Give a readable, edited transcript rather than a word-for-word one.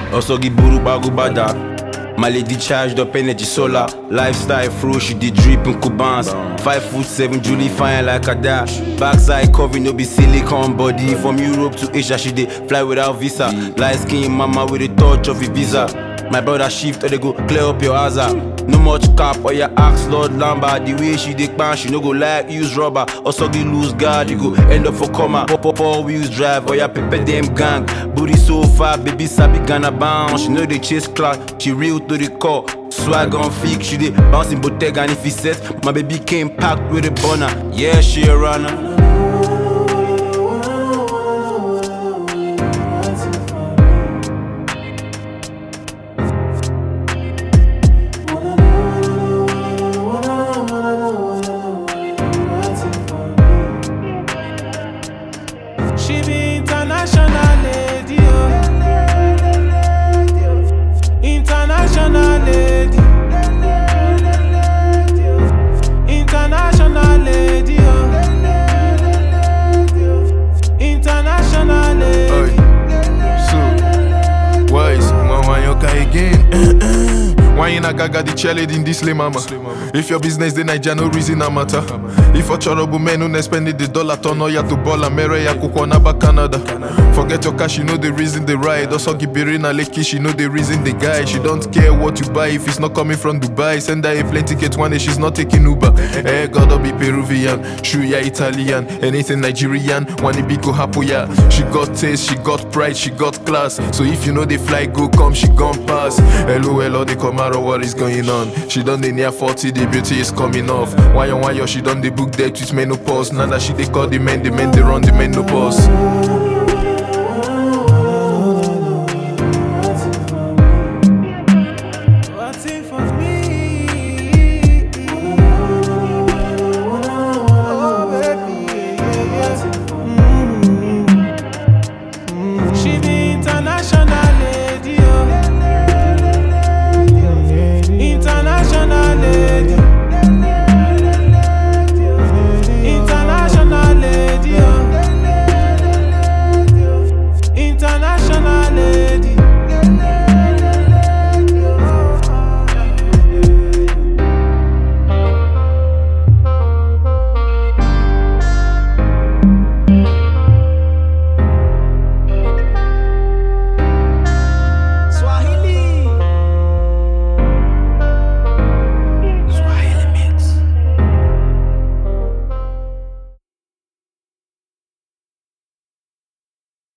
Osogi buru bagu bada. My lady charged up energy solar. Lifestyle fro, she did drip in Cubans. 5'7", Julie fine like a dash. Backside cover, no be silicone body. From Europe to Asia, she did fly without visa. Light skin mama with a touch of Ibiza. My brother shift or they go clear up your hazard. No much cap or your axe Lord Lambert. The way she dey pan, she no go like use rubber. Also the lose guard, you go end up for coma. Pop all wheels drive or your pepper them gang. Booty so far, baby sabi Ghana bound. She know they chase class, she real to the core. Swag on fake, she dey bouncing Bottega. And if he says my baby came packed with a burner, yeah she a runner. She be international lady, oh. International lady, international lady, oh. International lady. So, wise, mama yoka again. Why you not gaga the cheerlead in this lay mama? If your business the Naija no reason a matter. If a chorobu men who spend the dollar turn or ya to ball and mere ya kukonaba Canada. Forget your cash, you know the reason they ride. Also Gibirina Lekki, she know the reason they guy. She don't care what you buy if it's not coming from Dubai. Send her a plane ticket one day, she's not taking Uber. Eh, gotta be Peruvian, Shuya Italian, anything Nigerian, Wanibiko Hapuya. She got taste, she got pride, she got class. So if you know they fly, go come, she gon' pass. Hello, they come out, what is going on? She done the near 40, the beauty is coming off. Why, she done the book debt with menopause. Now that she they call the men they run the men no boss.